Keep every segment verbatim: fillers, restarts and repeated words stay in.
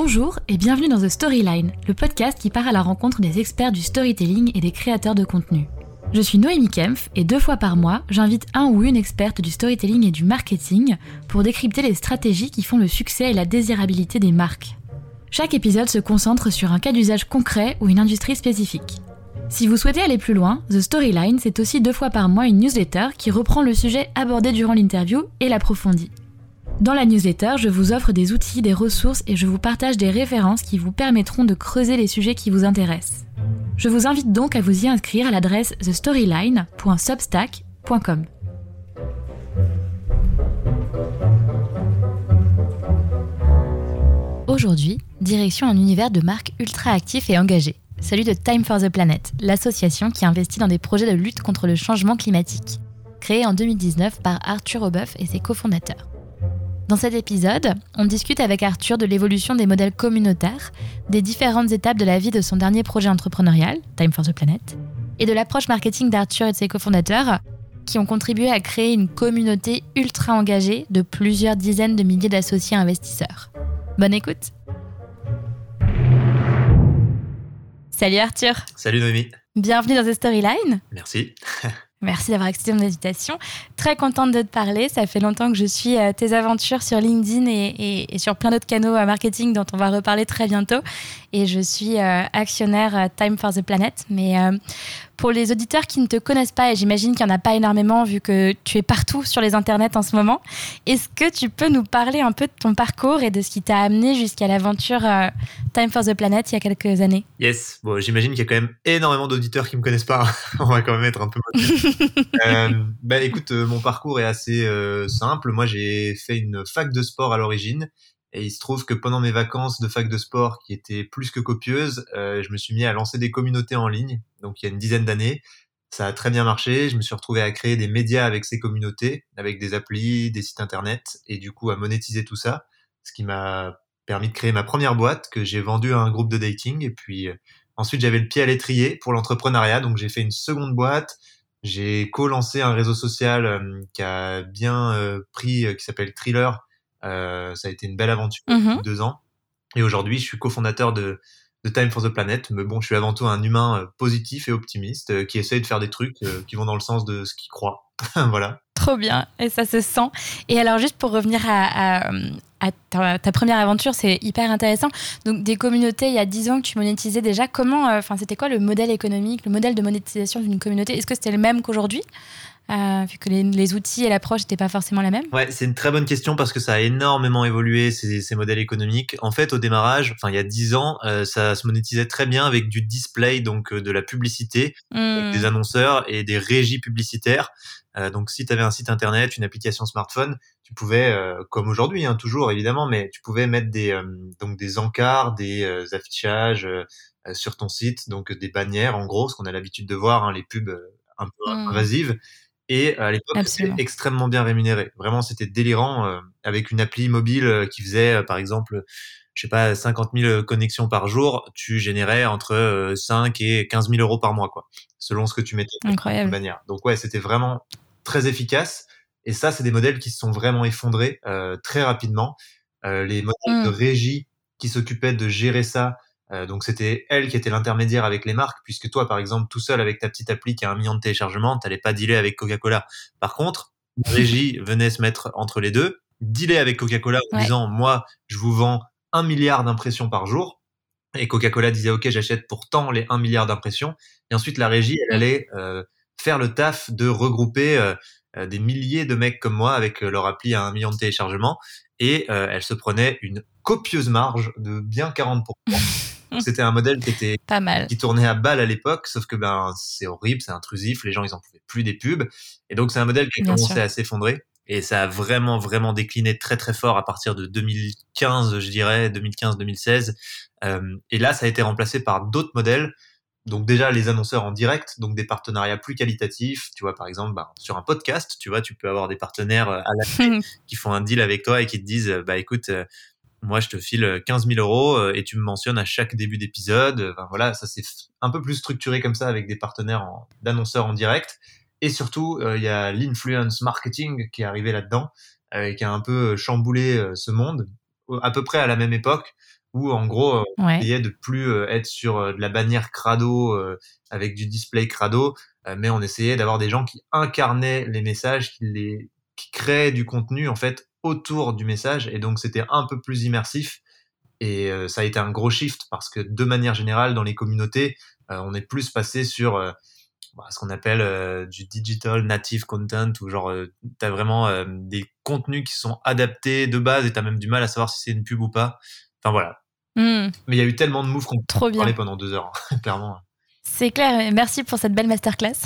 Bonjour et bienvenue dans The Storyline, le podcast qui part à la rencontre des experts du storytelling et des créateurs de contenu. Je suis Noémie Kempf et deux fois par mois, j'invite un ou une experte du storytelling et du marketing pour décrypter les stratégies qui font le succès et la désirabilité des marques. Chaque épisode se concentre sur un cas d'usage concret ou une industrie spécifique. Si vous souhaitez aller plus loin, The Storyline, c'est aussi deux fois par mois une newsletter qui reprend le sujet abordé durant l'interview et l'approfondit. Dans la newsletter, je vous offre des outils, des ressources et je vous partage des références qui vous permettront de creuser les sujets qui vous intéressent. Je vous invite donc à vous y inscrire à l'adresse the storyline point substack point com. Aujourd'hui, direction un univers de marques ultra actif et engagé, celui de Time for the Planet, l'association qui investit dans des projets de lutte contre le changement climatique, créée en deux mille dix-neuf par Arthur Aubeuf et ses cofondateurs. Dans cet épisode, on discute avec Arthur de l'évolution des modèles communautaires, des différentes étapes de la vie de son dernier projet entrepreneurial, Time for the Planet, et de l'approche marketing d'Arthur et de ses cofondateurs, qui ont contribué à créer une communauté ultra engagée de plusieurs dizaines de milliers d'associés investisseurs. Bonne écoute. Salut Arthur. Salut Noémie. Bienvenue dans The Storyline. Merci. Merci d'avoir accepté mon invitation. Très contente de te parler. Ça fait longtemps que je suis euh, tes aventures sur LinkedIn et, et, et sur plein d'autres canaux euh, marketing dont on va reparler très bientôt. Et je suis euh, actionnaire euh, Time for the Planet. Mais euh, pour les auditeurs qui ne te connaissent pas, et j'imagine qu'il n'y en a pas énormément vu que tu es partout sur les internets en ce moment, est-ce que tu peux nous parler un peu de ton parcours et de ce qui t'a amené jusqu'à l'aventure euh, Time for the Planet il y a quelques années ? Yes. Bon, j'imagine qu'il y a quand même énormément d'auditeurs qui ne me connaissent pas. On va quand même être un peu motivés. euh, bah écoute, euh, mon parcours est assez euh, simple. Moi, j'ai fait une fac de sport à l'origine et il se trouve que pendant mes vacances de fac de sport qui étaient plus que copieuses, euh, je me suis mis à lancer des communautés en ligne. Donc, il y a une dizaine d'années, ça a très bien marché. Je me suis retrouvé à créer des médias avec ces communautés, avec des applis, des sites internet et du coup à monétiser tout ça, ce qui m'a permis de créer ma première boîte que j'ai vendue à un groupe de dating. Et puis euh, ensuite, j'avais le pied à l'étrier pour l'entrepreneuriat, donc j'ai fait une seconde boîte. J'ai co-lancé un réseau social euh, qui a bien euh, pris, euh, qui s'appelle Thriller. Euh, ça a été une belle aventure Mm-hmm. depuis deux ans. Et aujourd'hui, je suis cofondateur de, de Time for the Planet. Mais bon, je suis avant tout un humain euh, positif et optimiste euh, qui essaye de faire des trucs euh, qui vont dans le sens de ce qu'il croit. Voilà. Trop bien, et ça se sent. Et alors, juste pour revenir à, à, à ta, ta première aventure, c'est hyper intéressant. Donc, des communautés, il y a dix ans que tu monétisais déjà. Comment, enfin, euh, c'était quoi le modèle économique, le modèle de monétisation d'une communauté ? Est-ce que c'était le même qu'aujourd'hui ? Euh, vu que les, les outils et l'approche n'étaient pas forcément la même. Ouais, c'est une très bonne question parce que ça a énormément évolué, ces, ces modèles économiques. En fait, au démarrage, enfin il y a dix ans, euh, ça se monétisait très bien avec du display, donc euh, de la publicité, mmh. avec des annonceurs et des régies publicitaires. Euh, donc si tu avais un site internet, une application smartphone, tu pouvais, euh, comme aujourd'hui, hein, toujours évidemment, mais tu pouvais mettre des euh, donc des encarts, des euh, affichages euh, sur ton site, donc des bannières en gros, ce qu'on a l'habitude de voir, hein, les pubs euh, un peu mmh. invasives. Et à l'époque, Absolument. c'était extrêmement bien rémunéré. Vraiment, c'était délirant euh, avec une appli mobile euh, qui faisait, euh, par exemple, je sais pas, cinquante mille connexions par jour. Tu générais entre euh, cinq et quinze mille euros par mois, quoi, selon ce que tu mettais. Incroyable. De manière. Donc ouais, c'était vraiment très efficace. Et ça, c'est des modèles qui se sont vraiment effondrés euh, très rapidement. Euh, les modèles mmh. de régie qui s'occupaient de gérer ça. Euh, donc c'était elle qui était l'intermédiaire avec les marques, puisque toi, par exemple, tout seul avec ta petite appli qui a un million de téléchargements, t'allais pas dealer avec Coca-Cola. Par contre, la régie venait se mettre entre les deux, dealer avec Coca-Cola en ouais. disant, moi, je vous vends un milliard d'impressions par jour. Et Coca-Cola disait, ok, j'achète pour tant les un milliard d'impressions. Et ensuite, la régie, elle allait euh, faire le taf de regrouper euh, des milliers de mecs comme moi avec leur appli à un million de téléchargements. Et euh, elle se prenait une copieuse marge de bien quarante pour cent. C'était un modèle qui était pas mal, qui tournait à balle à l'époque, sauf que ben c'est horrible, c'est intrusif, les gens ils en pouvaient plus des pubs, et donc c'est un modèle qui a Bien commencé sûr. à s'effondrer, et ça a vraiment vraiment décliné très très fort à partir de deux mille quinze, je dirais deux mille quinze deux mille seize, euh, et là ça a été remplacé par d'autres modèles. Donc déjà les annonceurs en direct, donc des partenariats plus qualitatifs, tu vois par exemple bah, sur un podcast, tu vois tu peux avoir des partenaires à la qui font un deal avec toi et qui te disent bah écoute euh, moi, je te file quinze mille euros et tu me mentionnes à chaque début d'épisode. Enfin, voilà, ça c'est un peu plus structuré comme ça avec des partenaires en, d'annonceurs en direct. Et surtout, il euh, y a l'influence marketing qui est arrivé là-dedans euh, et qui a un peu chamboulé euh, ce monde à peu près à la même époque. où en gros, euh, on Ouais. essayait de plus euh, être sur euh, de la bannière crado euh, avec du display crado, euh, mais on essayait d'avoir des gens qui incarnaient les messages, qui les qui créaient du contenu en fait autour du message, et donc c'était un peu plus immersif. Et euh, ça a été un gros shift parce que de manière générale dans les communautés, euh, on est plus passé sur euh, bah, ce qu'on appelle euh, du digital native content, où genre euh, t'as vraiment euh, des contenus qui sont adaptés de base et t'as même du mal à savoir si c'est une pub ou pas. Enfin voilà. Mmh. Mais il y a eu tellement de moves qu'on peut Trop en parler bien. pendant deux heures, hein, clairement. C'est clair, et merci pour cette belle masterclass,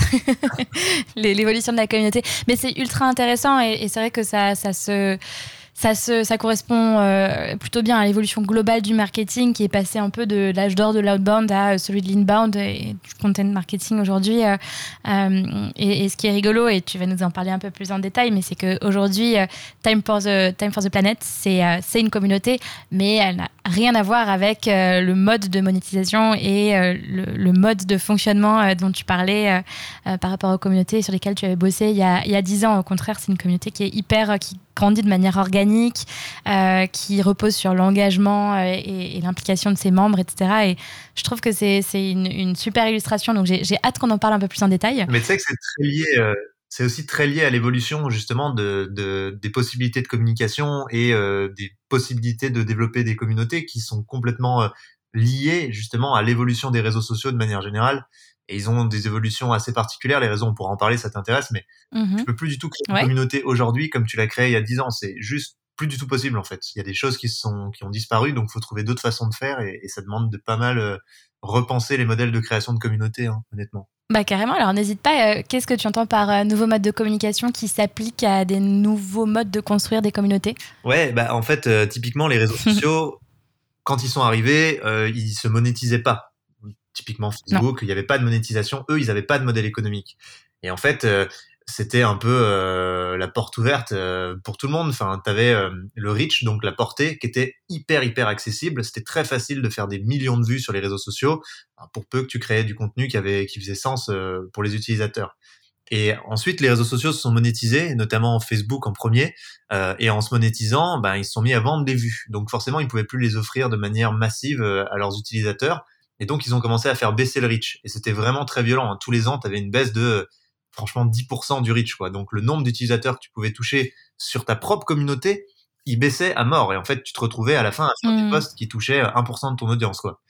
Les- l'évolution de la communauté. Mais c'est ultra intéressant et, et c'est vrai que ça, ça se... Ça, se, ça correspond euh, plutôt bien à l'évolution globale du marketing qui est passé un peu de l'âge d'or de l'outbound à euh, celui de l'inbound et du content marketing aujourd'hui. Euh, euh, et, et ce qui est rigolo, et tu vas nous en parler un peu plus en détail, mais c'est qu'aujourd'hui, euh, Time for the, Time for the Planet, c'est, euh, c'est une communauté, mais elle n'a rien à voir avec euh, le mode de monétisation et euh, le, le mode de fonctionnement euh, dont tu parlais euh, euh, par rapport aux communautés sur lesquelles tu avais bossé il y a, il y a dix ans. Au contraire, c'est une communauté qui est hyper... Euh, qui grandit de manière organique, euh, qui repose sur l'engagement euh, et, et l'implication de ses membres, et cetera. Et je trouve que c'est, c'est une, une super illustration. Donc j'ai, j'ai hâte qu'on en parle un peu plus en détail. Mais tu sais que c'est très lié, euh, c'est aussi très lié à l'évolution justement de, de des possibilités de communication et euh, des possibilités de développer des communautés qui sont complètement euh, liées justement à l'évolution des réseaux sociaux de manière générale. Et ils ont des évolutions assez particulières. Les réseaux, on pourra en parler, ça t'intéresse, mais Mm-hmm. tu peux plus du tout créer une Ouais. communauté aujourd'hui comme tu l'as créé il y a dix ans. C'est juste plus du tout possible en fait. Il y a des choses qui sont qui ont disparu, donc faut trouver d'autres façons de faire, et, et ça demande de pas mal euh, repenser les modèles de création de communauté, hein, honnêtement. Bah carrément, alors n'hésite pas, euh, qu'est-ce que tu entends par euh, nouveau mode de communication qui s'applique à des nouveaux modes de construire des communautés ? Ouais, bah en fait, euh, typiquement les réseaux sociaux, quand ils sont arrivés, euh, ils se monétisaient pas. Typiquement Facebook, il n'y avait pas de monétisation. Eux, ils n'avaient pas de modèle économique. Et en fait, euh, c'était un peu euh, la porte ouverte euh, pour tout le monde. Enfin, tu avais euh, le reach, donc la portée, qui était hyper, hyper accessible. C'était très facile de faire des millions de vues sur les réseaux sociaux, pour peu que tu créais du contenu qui, avait, qui faisait sens euh, pour les utilisateurs. Et ensuite, les réseaux sociaux se sont monétisés, notamment Facebook en premier. Euh, et en se monétisant, ben, ils se sont mis à vendre des vues. Donc forcément, ils ne pouvaient plus les offrir de manière massive euh, à leurs utilisateurs. Et donc, ils ont commencé à faire baisser le reach. Et c'était vraiment très violent, hein. Tous les ans, tu avais une baisse de, euh, franchement, dix pour cent du reach, quoi. Donc, le nombre d'utilisateurs que tu pouvais toucher sur ta propre communauté, il baissait à mort. Et en fait, tu te retrouvais à la fin à faire mmh. des posts qui touchaient un pour cent de ton audience, quoi.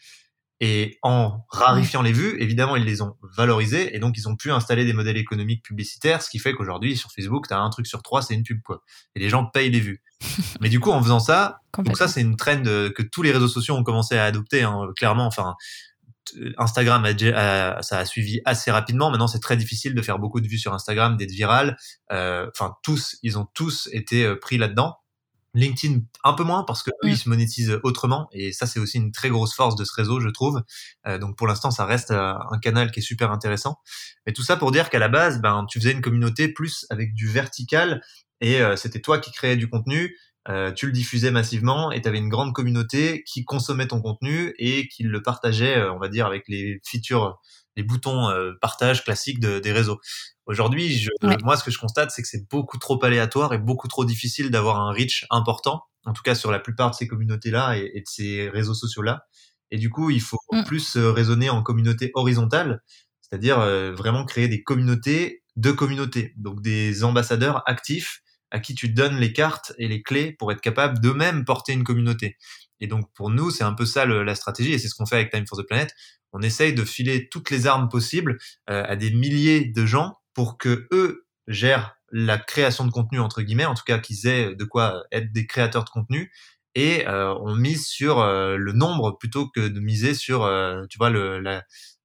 Et en rarifiant ouais. les vues, évidemment, ils les ont valorisées. Et donc, ils ont pu installer des modèles économiques publicitaires, ce qui fait qu'aujourd'hui, sur Facebook, tu as un truc sur trois, c'est une pub, quoi. Et les gens payent les vues. Mais du coup, en faisant ça, donc ça, c'est une trend que tous les réseaux sociaux ont commencé à adopter, hein, clairement. Enfin, Instagram, a, a, ça a suivi assez rapidement. Maintenant, c'est très difficile de faire beaucoup de vues sur Instagram, d'être viral. Euh, enfin, tous, ils ont tous été pris là-dedans. LinkedIn, un peu moins, parce que eux, ils se monétisent autrement. Et ça, c'est aussi une très grosse force de ce réseau, je trouve. Euh, donc, pour l'instant, ça reste euh, un canal qui est super intéressant. Mais tout ça pour dire qu'à la base, ben, tu faisais une communauté plus avec du vertical. Et euh, c'était toi qui créais du contenu. Euh, tu le diffusais massivement et tu avais une grande communauté qui consommait ton contenu et qui le partageait, euh, on va dire, avec les features, les boutons euh, partage classiques de, des réseaux. Aujourd'hui, je, ouais. moi, ce que je constate, c'est que c'est beaucoup trop aléatoire et beaucoup trop difficile d'avoir un reach important, en tout cas sur la plupart de ces communautés-là et, et de ces réseaux sociaux-là. Et du coup, il faut mm. plus euh, raisonner en communauté horizontale, c'est-à-dire euh, vraiment créer des communautés de communautés, donc des ambassadeurs actifs à qui tu donnes les cartes et les clés pour être capable d'eux-mêmes porter une communauté. Et donc, pour nous, c'est un peu ça le, la stratégie, et c'est ce qu'on fait avec Time for the Planet. On essaye de filer toutes les armes possibles euh, à des milliers de gens pour que eux gèrent la création de contenu, entre guillemets, en tout cas qu'ils aient de quoi être des créateurs de contenu, et euh, on mise sur euh, le nombre plutôt que de miser sur, euh, tu vois, le, la,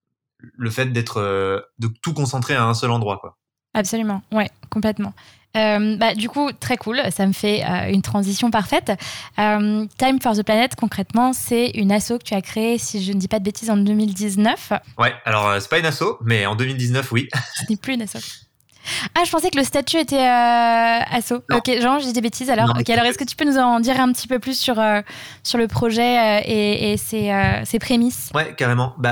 le fait d'être, euh, de tout concentrer à un seul endroit, quoi. Absolument, ouais, complètement. Euh, bah, du coup, très cool, ça me fait euh, une transition parfaite. Euh, Time for the Planet, concrètement, c'est une asso que tu as créée, si je ne dis pas de bêtises, en deux mille dix-neuf. Ouais, alors euh, c'est pas une asso, mais en deux mille dix-neuf, oui. Ce n'est plus une asso. Ah, je pensais que le statut était euh, asso. Non. Ok, genre, j'ai des bêtises. Alors, non, ok, alors est-ce que tu peux nous en dire un petit peu plus sur, euh, sur le projet euh, et, et ses, euh, ses prémices ? Ouais, carrément. Bah, alors,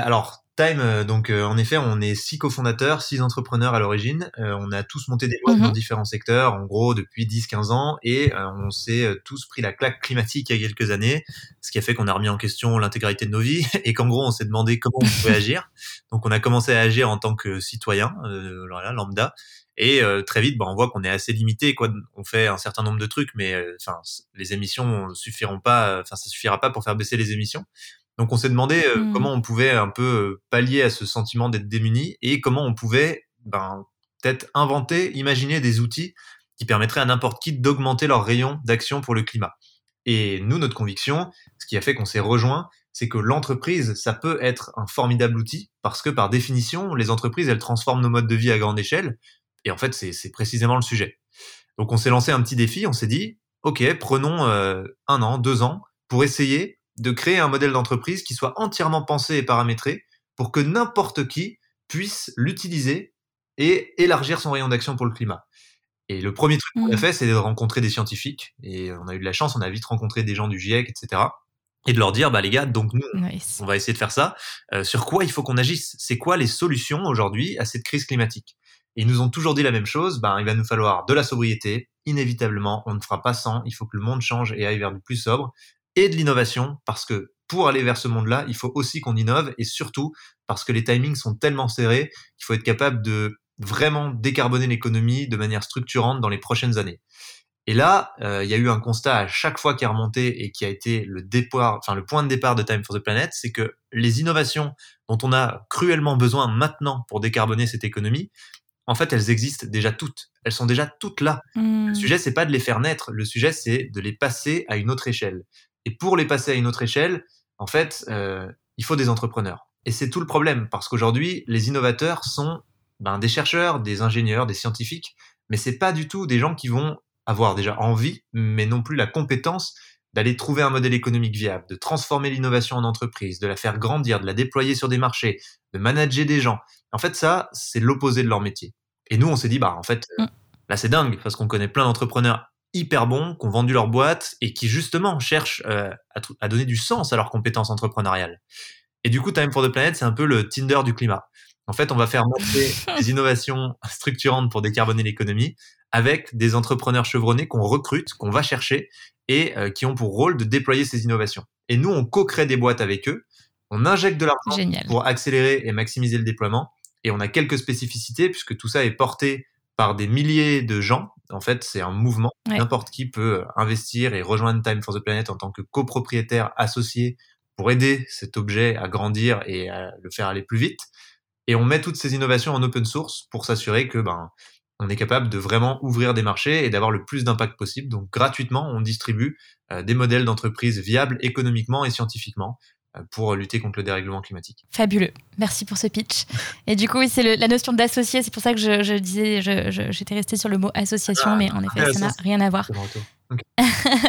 Time, euh, donc euh, en effet, on est six cofondateurs, six entrepreneurs à l'origine. Euh, on a tous monté des boîtes Mhm. dans différents secteurs, en gros depuis dix quinze ans, et euh, on s'est euh, tous pris la claque climatique il y a quelques années, ce qui a fait qu'on a remis en question l'intégralité de nos vies, et qu'en gros, on s'est demandé comment on pouvait agir. Donc on a commencé à agir en tant que citoyen, euh, voilà, lambda, et euh, très vite, bah, on voit qu'on est assez limité, quoi. On fait un certain nombre de trucs, mais enfin, euh, les émissions suffiront pas, enfin, ça suffira pas pour faire baisser les émissions. Donc on s'est demandé euh, Mmh. comment on pouvait un peu euh, pallier à ce sentiment d'être démuni et comment on pouvait ben, peut-être inventer, imaginer des outils qui permettraient à n'importe qui d'augmenter leur rayon d'action pour le climat. Et nous, notre conviction, ce qui a fait qu'on s'est rejoint, c'est que l'entreprise, ça peut être un formidable outil parce que par définition, les entreprises, elles transforment nos modes de vie à grande échelle. Et en fait, c'est, c'est précisément le sujet. Donc on s'est lancé un petit défi, on s'est dit, ok, prenons euh, un an, deux ans pour essayer de créer un modèle d'entreprise qui soit entièrement pensé et paramétré pour que n'importe qui puisse l'utiliser et élargir son rayon d'action pour le climat. Et le premier truc qu'on a Mmh. fait, c'est de rencontrer des scientifiques. Et on a eu de la chance, on a vite rencontré des gens du GIEC, et cetera. Et de leur dire, bah les gars, donc nous, Nice. on va essayer de faire ça. Euh, sur quoi il faut qu'on agisse ? C'est quoi les solutions aujourd'hui à cette crise climatique ? Et ils nous ont toujours dit la même chose, ben, il va nous falloir de la sobriété, inévitablement, on ne fera pas sans, il faut que le monde change et aille vers du plus sobre, et de l'innovation, parce que pour aller vers ce monde-là, il faut aussi qu'on innove, et surtout parce que les timings sont tellement serrés qu'il faut être capable de vraiment décarboner l'économie de manière structurante dans les prochaines années. Et là, euh, il y a eu un constat à chaque fois qui est remonté et qui a été le départ, enfin le point de départ de Time for the Planet, c'est que les innovations dont on a cruellement besoin maintenant pour décarboner cette économie, en fait, elles existent déjà toutes. Elles sont déjà toutes là. Mmh. Le sujet, c'est pas de les faire naître. Le sujet, c'est de les passer à une autre échelle. Et pour les passer à une autre échelle, en fait, euh, il faut des entrepreneurs. Et c'est tout le problème, parce qu'aujourd'hui, les innovateurs sont ben, des chercheurs, des ingénieurs, des scientifiques, mais c'est pas du tout des gens qui vont avoir déjà envie, mais non plus la compétence d'aller trouver un modèle économique viable, de transformer l'innovation en entreprise, de la faire grandir, de la déployer sur des marchés, de manager des gens. En fait, ça, c'est l'opposé de leur métier. Et nous, on s'est dit, bah, en fait, Mm. là, c'est dingue, parce qu'on connaît plein d'entrepreneurs hyper bons, qui ont vendu leur boîte et qui, justement, cherchent euh, à, tr- à donner du sens à leurs compétences entrepreneuriales. Et du coup, Time for the Planet, c'est un peu le Tinder du climat. En fait, on va faire monter des innovations structurantes pour décarboner l'économie avec des entrepreneurs chevronnés qu'on recrute, qu'on va chercher et euh, qui ont pour rôle de déployer ces innovations. Et nous, on co-crée des boîtes avec eux, on injecte de l'argent Génial. pour accélérer et maximiser le déploiement. Et on a quelques spécificités puisque tout ça est porté par des milliers de gens. En fait, c'est un mouvement. Ouais. N'importe qui peut investir et rejoindre Time for the Planet en tant que copropriétaire associé pour aider cet objet à grandir et à le faire aller plus vite. Et on met toutes ces innovations en open source pour s'assurer que ben on est capable de vraiment ouvrir des marchés et d'avoir le plus d'impact possible. Donc gratuitement, on distribue euh, des modèles d'entreprise viables économiquement et scientifiquement euh, pour lutter contre le dérèglement climatique. Fabuleux. Merci pour ce pitch. Et du coup, oui, c'est le, la notion d'associé. C'est pour ça que je, je disais, je, je, j'étais restée sur le mot association, Ah, mais en effet, ça n'a rien à voir. Okay.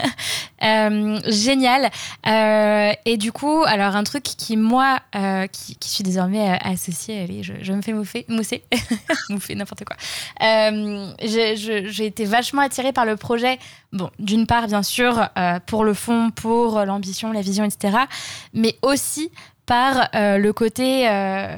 euh, génial. Euh, et du coup, alors un truc qui, moi, euh, qui, qui suis désormais euh, associée, allez, je, je me fais mouffer, mousser, mouffer, n'importe quoi. Euh, j'ai, je, j'ai été vachement attirée par le projet. Bon, d'une part, bien sûr, euh, pour le fond, pour l'ambition, la vision, et cetera. Mais aussi par euh, le côté... Euh,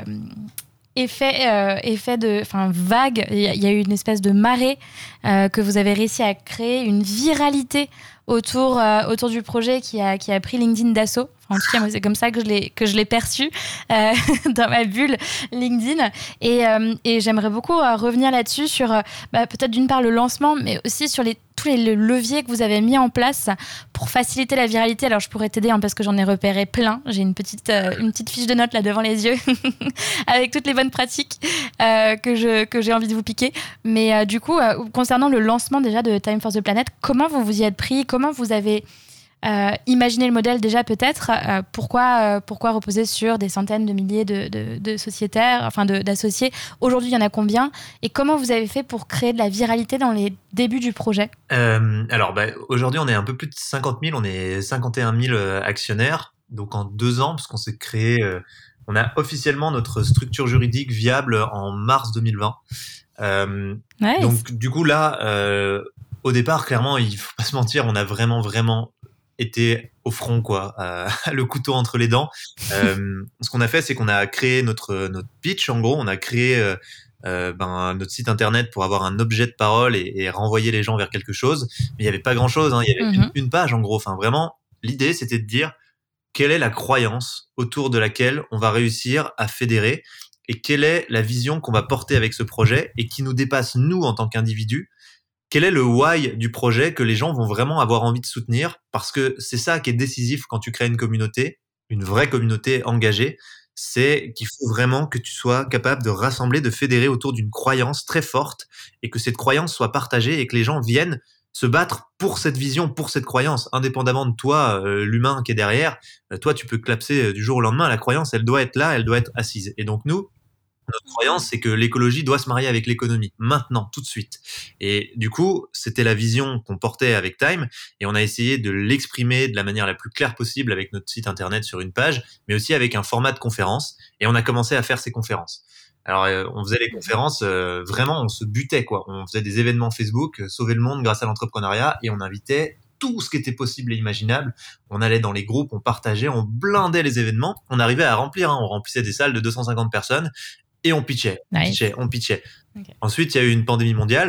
Effet, euh, effet de, enfin vague, il y, y a eu une espèce de marée euh, que vous avez réussi à créer, une viralité autour, euh, autour du projet qui a, qui a pris LinkedIn d'assaut. Enfin, en tout cas, moi, c'est comme ça que je l'ai, que je l'ai perçu euh, dans ma bulle LinkedIn. Et, euh, et j'aimerais beaucoup euh, revenir là-dessus sur euh, bah, peut-être d'une part le lancement, mais aussi sur les, tous les leviers que vous avez mis en place pour faciliter la viralité. Alors, je pourrais t'aider hein, parce que j'en ai repéré plein. J'ai une petite, euh, une petite fiche de notes là devant les yeux avec toutes les bonnes pratiques euh, que, je, que j'ai envie de vous piquer. Mais euh, du coup, euh, concernant le lancement déjà de Time for the Planet, comment vous vous y êtes pris ? Comment vous avez euh, imaginé le modèle déjà peut-être ? euh, pourquoi, euh, pourquoi reposer sur des centaines de milliers de, de, de sociétaires, enfin de, d'associés ? Aujourd'hui, il y en a combien ? Et comment vous avez fait pour créer de la viralité dans les débuts du projet ? euh, Alors, bah, aujourd'hui, on est un peu plus de cinquante mille, on est cinquante et un mille actionnaires. Donc, en deux ans, parce qu'on s'est créé... Euh, on a officiellement notre structure juridique viable en mars deux mille vingt. Euh, nice. Donc, du coup, là, euh, au départ, clairement, il faut pas se mentir, on a vraiment, vraiment était au front, quoi, euh, le couteau entre les dents. Euh, ce qu'on a fait, c'est qu'on a créé notre notre pitch. En gros, on a créé euh, euh, ben, notre site internet pour avoir un objet de parole et, et renvoyer les gens vers quelque chose. Mais il y avait pas grand-chose. Hein. Il y avait mm-hmm. une, une page, en gros. Enfin, vraiment, l'idée, c'était de dire quelle est la croyance autour de laquelle on va réussir à fédérer et quelle est la vision qu'on va porter avec ce projet et qui nous dépasse, nous, en tant qu'individus. Quel est le why du projet que les gens vont vraiment avoir envie de soutenir? Parce que c'est ça qui est décisif quand tu crées une communauté, une vraie communauté engagée, c'est qu'il faut vraiment que tu sois capable de rassembler, de fédérer autour d'une croyance très forte et que cette croyance soit partagée et que les gens viennent se battre pour cette vision, pour cette croyance, indépendamment de toi, euh, l'humain qui est derrière. Euh, toi, tu peux clapser du jour au lendemain, la croyance, elle doit être là, elle doit être assise. Et donc nous, notre croyance, c'est que l'écologie doit se marier avec l'économie, maintenant, tout de suite. Et du coup, c'était la vision qu'on portait avec Time, et on a essayé de l'exprimer de la manière la plus claire possible avec notre site internet sur une page, mais aussi avec un format de conférence, et on a commencé à faire ces conférences. Alors, euh, on faisait les conférences, euh, vraiment, on se butait, quoi. On faisait des événements Facebook, euh, sauver le monde grâce à l'entrepreneuriat, et on invitait tout ce qui était possible et imaginable. On allait dans les groupes, on partageait, on blindait les événements, on arrivait à remplir, hein, on remplissait des salles de deux cent cinquante personnes, et on pitchait, on nice. pitchait, on pitchait. Okay. Ensuite, il y a eu une pandémie mondiale.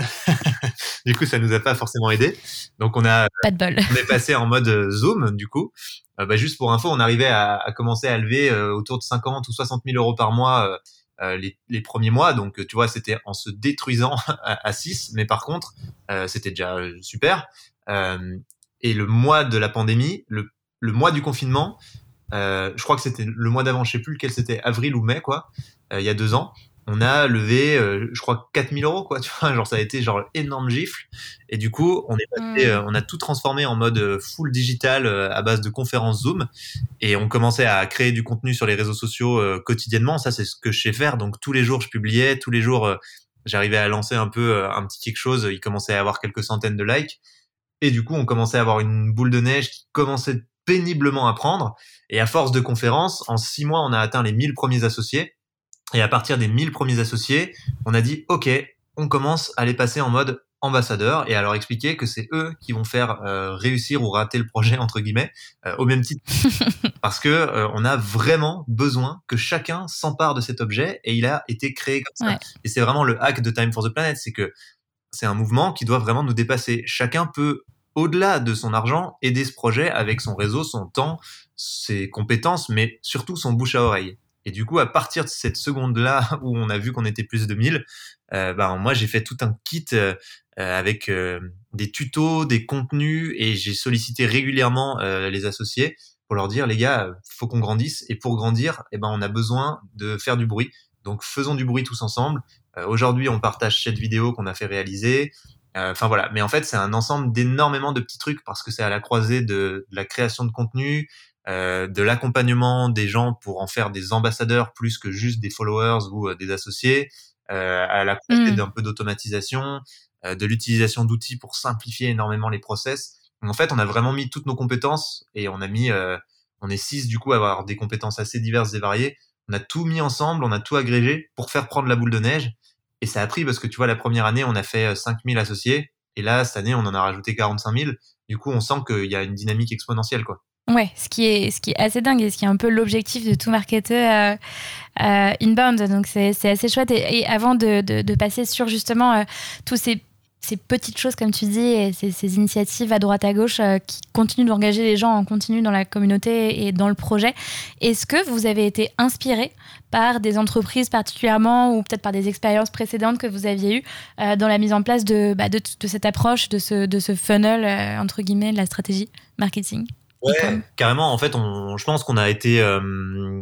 Du coup, ça nous a pas forcément aidé. Donc, on a, pas de bol. On est passé en mode Zoom, du coup. Euh, bah, juste pour info, on arrivait à, à commencer à lever euh, autour de cinquante ou soixante mille euros par mois euh, les, les premiers mois. Donc, tu vois, c'était en se détruisant à six. Mais par contre, euh, c'était déjà super. Euh, et le mois de la pandémie, le, le mois du confinement, euh, je crois que c'était le mois d'avant, je sais plus lequel c'était, avril ou mai, quoi. Euh, il y a deux ans, on a levé, euh, je crois, quatre mille euros, quoi, tu vois, genre, ça a été, genre, énorme gifle. Et du coup, on est passé, mmh. euh, on a tout transformé en mode full digital, euh, à base de conférences Zoom. Et on commençait à créer du contenu sur les réseaux sociaux, euh, quotidiennement. Ça, c'est ce que je sais faire. Donc, tous les jours, je publiais, tous les jours, euh, j'arrivais à lancer un peu, euh, un petit quelque chose. Il commençait à avoir quelques centaines de likes. Et du coup, on commençait à avoir une boule de neige qui commençait péniblement à prendre. Et à force de conférences, en six mois, on a atteint les mille premiers associés. Et à partir des mille premiers associés, on a dit, OK, on commence à les passer en mode ambassadeur et à leur expliquer que c'est eux qui vont faire euh, réussir ou rater le projet, entre guillemets, euh, au même titre. Parce que euh, on a vraiment besoin que chacun s'empare de cet objet et il a été créé comme ça. Ouais. Et c'est vraiment le hack de Time for the Planet, c'est que c'est un mouvement qui doit vraiment nous dépasser. Chacun peut, au-delà de son argent, aider ce projet avec son réseau, son temps, ses compétences, mais surtout son bouche à oreille. Et du coup, à partir de cette seconde-là où on a vu qu'on était plus de mille, euh, ben, moi, j'ai fait tout un kit euh, avec euh, des tutos, des contenus, et j'ai sollicité régulièrement euh, les associés pour leur dire, les gars, faut qu'on grandisse. Et pour grandir, eh ben, on a besoin de faire du bruit. Donc, faisons du bruit tous ensemble. Euh, aujourd'hui, on partage cette vidéo qu'on a fait réaliser. Enfin, euh, voilà. Mais en fait, c'est un ensemble d'énormément de petits trucs parce que c'est à la croisée de, de la création de contenu, Euh, de l'accompagnement des gens pour en faire des ambassadeurs plus que juste des followers ou euh, des associés, euh, à la croisée mmh. d'un peu d'automatisation, euh, de l'utilisation d'outils pour simplifier énormément les process. Donc, en fait, on a vraiment mis toutes nos compétences et on a mis, euh, on est six du coup à avoir des compétences assez diverses et variées. On a tout mis ensemble, on a tout agrégé pour faire prendre la boule de neige. Et ça a pris parce que tu vois, la première année, on a fait cinq mille associés et là, cette année, on en a rajouté quarante-cinq mille. Du coup, on sent qu'il y a une dynamique exponentielle, quoi. Ouais, ce qui est ce qui est assez dingue et ce qui est un peu l'objectif de tout marketeur euh, euh, inbound. Donc c'est c'est assez chouette. Et, et avant de, de de passer sur justement euh, tous ces ces petites choses comme tu dis et ces, ces initiatives à droite à gauche euh, qui continuent d'engager les gens en continu dans la communauté et dans le projet, est-ce que vous avez été inspiré par des entreprises particulièrement ou peut-être par des expériences précédentes que vous aviez eues euh, dans la mise en place de bah, de, de cette approche, de ce de ce funnel euh, entre guillemets de la stratégie marketing? Ouais, carrément. En fait, on, je pense qu'on a été euh,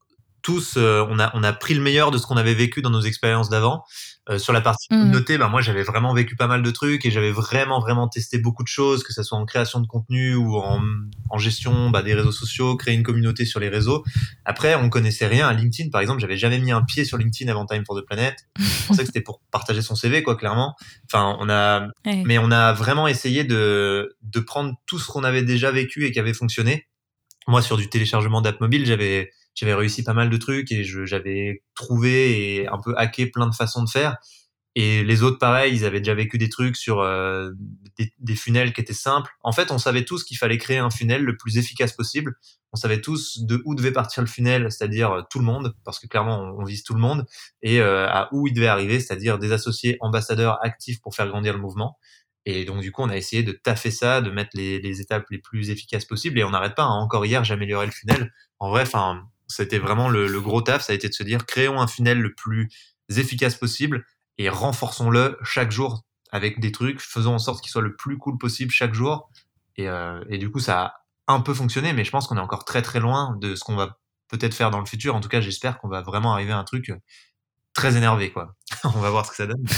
tous, euh, on a, on a pris le meilleur de ce qu'on avait vécu dans nos expériences d'avant. Euh, sur la partie mmh. communauté, ben moi, j'avais vraiment vécu pas mal de trucs et j'avais vraiment, vraiment testé beaucoup de choses, que ça soit en création de contenu ou en, en gestion bah, des réseaux sociaux, créer une communauté sur les réseaux. Après, on connaissait rien à LinkedIn, par exemple. J'avais jamais mis un pied sur LinkedIn avant Time for the Planet. Je pensais que c'était pour partager son C V, quoi, clairement. Enfin, on a, ouais. mais on a vraiment essayé de, de prendre tout ce qu'on avait déjà vécu et qui avait fonctionné. Moi, sur du téléchargement d'app mobile, j'avais, j'avais réussi pas mal de trucs et je, j'avais trouvé et un peu hacké plein de façons de faire. Et les autres, pareil, ils avaient déjà vécu des trucs sur euh, des, des funnels qui étaient simples. En fait, on savait tous qu'il fallait créer un funnel le plus efficace possible. On savait tous de où devait partir le funnel, c'est-à-dire euh, tout le monde, parce que clairement, on, on vise tout le monde, et euh, à où il devait arriver, c'est-à-dire des associés ambassadeurs actifs pour faire grandir le mouvement. Et donc, du coup, on a essayé de taffer ça, de mettre les, les étapes les plus efficaces possibles. Et on n'arrête pas. Hein. Encore hier, j'ai amélioré le funnel. En vrai, enfin, c'était vraiment le, le gros taf. Ça a été de se dire, créons un funnel le plus efficace possible et renforçons-le chaque jour avec des trucs, faisons en sorte qu'il soit le plus cool possible chaque jour. Et, euh, et du coup, ça a un peu fonctionné, mais je pense qu'on est encore très très loin de ce qu'on va peut-être faire dans le futur. En tout cas, j'espère qu'on va vraiment arriver à un truc très énervé, quoi. On va voir ce que ça donne.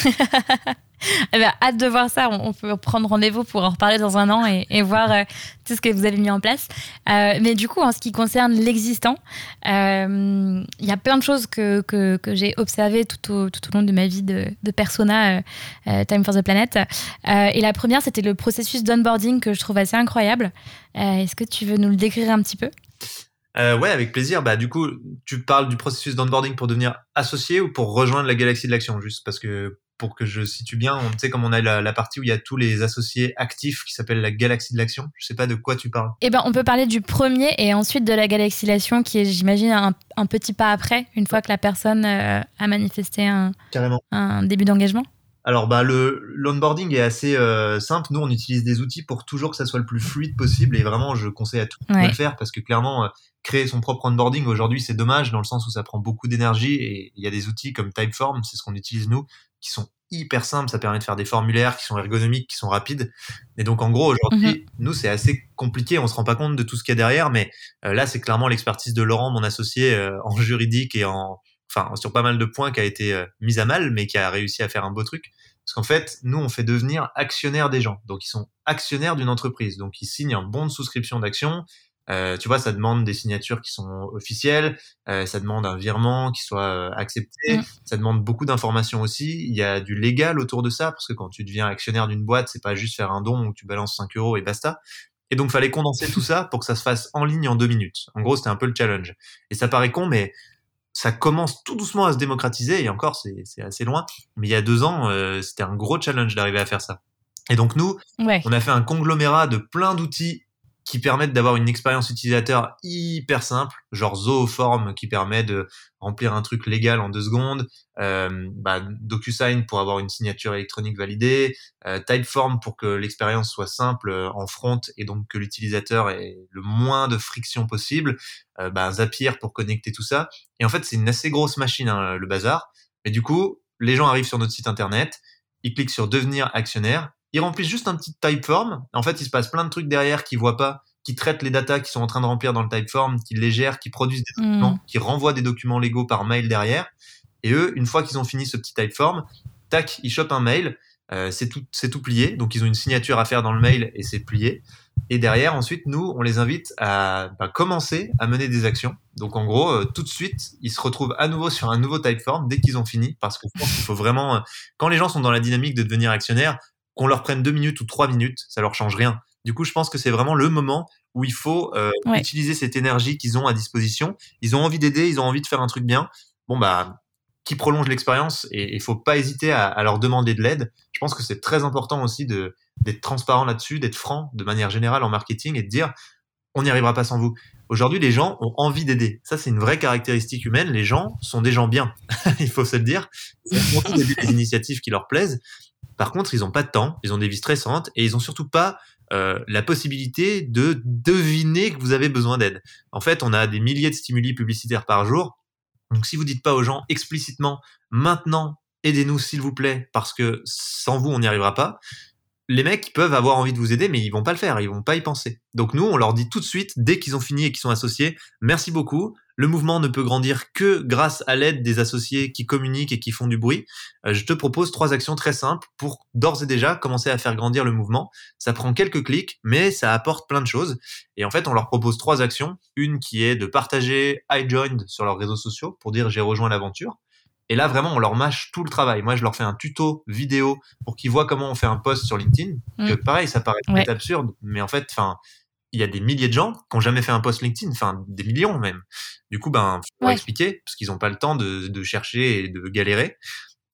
Eh ben, hâte de voir ça. On, on peut prendre rendez-vous pour en reparler dans un an et, et voir euh, tout ce que vous avez mis en place. Euh, mais du coup, en ce qui concerne l'existant, il euh, y a plein de choses que, que, que j'ai observées tout au, tout au long de ma vie de, de persona euh, Time for the Planet. Euh, et la première, c'était le processus d'onboarding que je trouve assez incroyable. Euh, est-ce que tu veux nous le décrire un petit peu ? Euh, ouais, avec plaisir. Bah, du coup, tu parles du processus d'onboarding pour devenir associé ou pour rejoindre la galaxie de l'action, juste parce que pour que je situe bien, on sait comme on a la, la partie où il y a tous les associés actifs qui s'appelle la galaxie de l'action. Je sais pas de quoi tu parles. Eh ben, on peut parler du premier et ensuite de la galaxie de l'action qui est, j'imagine, un, un petit pas après, une fois que la personne euh, a manifesté un, Carrément. un début d'engagement. Alors, bah, le, l'onboarding est assez euh, simple. Nous, on utilise des outils pour toujours que ça soit le plus fluide possible. Et vraiment, je conseille à tout le monde Ouais. de le faire parce que clairement, euh, créer son propre onboarding aujourd'hui, c'est dommage dans le sens où ça prend beaucoup d'énergie. Et il y a des outils comme Typeform, c'est ce qu'on utilise nous, qui sont hyper simples. Ça permet de faire des formulaires qui sont ergonomiques, qui sont rapides. Et donc, en gros, aujourd'hui, mm-hmm. nous, c'est assez compliqué. On se rend pas compte de tout ce qu'il y a derrière. Mais euh, là, c'est clairement l'expertise de Laurent, mon associé, euh, en juridique et en... Enfin, sur pas mal de points qui a été euh, mise à mal, mais qui a réussi à faire un beau truc. Parce qu'en fait, nous, on fait devenir actionnaires des gens. Donc, ils sont actionnaires d'une entreprise. Donc, ils signent un bon de souscription d'actions. Euh, tu vois, ça demande des signatures qui sont officielles. Euh, ça demande un virement qui soit euh, accepté. Mmh. Ça demande beaucoup d'informations aussi. Il y a du légal autour de ça. Parce que quand tu deviens actionnaire d'une boîte, c'est pas juste faire un don où tu balances cinq euros et basta. Et donc, fallait condenser tout ça pour que ça se fasse en ligne en deux minutes. En gros, c'était un peu le challenge. Et ça paraît con, mais ça commence tout doucement à se démocratiser, et encore, c'est, c'est assez loin. Mais il y a deux ans, euh, c'était un gros challenge d'arriver à faire ça. Et donc nous, ouais. on a fait un conglomérat de plein d'outils qui permettent d'avoir une expérience utilisateur hyper simple, genre Zooform qui permet de remplir un truc légal en deux secondes, euh, bah, DocuSign pour avoir une signature électronique validée, euh, Typeform pour que l'expérience soit simple euh, en front et donc que l'utilisateur ait le moins de friction possible, euh, bah, Zapier pour connecter tout ça. Et en fait, c'est une assez grosse machine, hein, le bazar. Mais du coup, les gens arrivent sur notre site internet, ils cliquent sur devenir actionnaire, ils remplissent juste un petit Typeform. En fait, il se passe plein de trucs derrière qu'ils voient pas, qui traitent les datas qu'ils sont en train de remplir dans le Typeform, qui les gèrent, qui produisent des documents, mmh. qui renvoient des documents légaux par mail derrière. Et eux, une fois qu'ils ont fini ce petit Typeform, tac, ils chopent un mail, euh, c'est tout, c'est tout plié. Donc, ils ont une signature à faire dans le mail et c'est plié. Et derrière, ensuite, nous, on les invite à bah, commencer à mener des actions. Donc, en gros, euh, tout de suite, ils se retrouvent à nouveau sur un nouveau Typeform dès qu'ils ont fini, parce que je pense qu'il faut vraiment, euh, quand les gens sont dans la dynamique de devenir actionnaire, qu'on leur prenne deux minutes ou trois minutes, ça leur change rien. Du coup, je pense que c'est vraiment le moment où il faut euh, ouais. utiliser cette énergie qu'ils ont à disposition. Ils ont envie d'aider, ils ont envie de faire un truc bien. Bon, bah, qui prolonge l'expérience, et il faut pas hésiter à, à leur demander de l'aide. Je pense que c'est très important aussi de, d'être transparent là-dessus, d'être franc de manière générale en marketing et de dire on n'y arrivera pas sans vous. Aujourd'hui, les gens ont envie d'aider. Ça, c'est une vraie caractéristique humaine. Les gens sont des gens bien. Il faut se le dire. Ils ont envie d'aider des initiatives qui leur plaisent. Par contre, ils n'ont pas de temps, ils ont des vies stressantes et ils n'ont surtout pas euh, la possibilité de deviner que vous avez besoin d'aide. En fait, on a des milliers de stimuli publicitaires par jour. Donc, si vous dites pas aux gens explicitement « Maintenant, aidez-nous s'il vous plaît, parce que sans vous, on n'y arrivera pas », les mecs peuvent avoir envie de vous aider, mais ils vont pas le faire, ils vont pas y penser. Donc nous, on leur dit tout de suite, dès qu'ils ont fini et qu'ils sont associés, merci beaucoup. Le mouvement ne peut grandir que grâce à l'aide des associés qui communiquent et qui font du bruit. Euh, je te propose trois actions très simples pour d'ores et déjà commencer à faire grandir le mouvement. Ça prend quelques clics, mais ça apporte plein de choses. Et en fait, on leur propose trois actions. Une qui est de partager I joined sur leurs réseaux sociaux pour dire j'ai rejoint l'aventure. Et là, vraiment, on leur mâche tout le travail. Moi, je leur fais un tuto vidéo pour qu'ils voient comment on fait un post sur LinkedIn. Mmh. Que pareil, ça paraît ouais. peut-être absurde, mais en fait, enfin, il y a des milliers de gens qui n'ont jamais fait un post LinkedIn, enfin, des millions même. Du coup, ben, faut leur ouais. expliquer, parce qu'ils n'ont pas le temps de, de chercher et de galérer.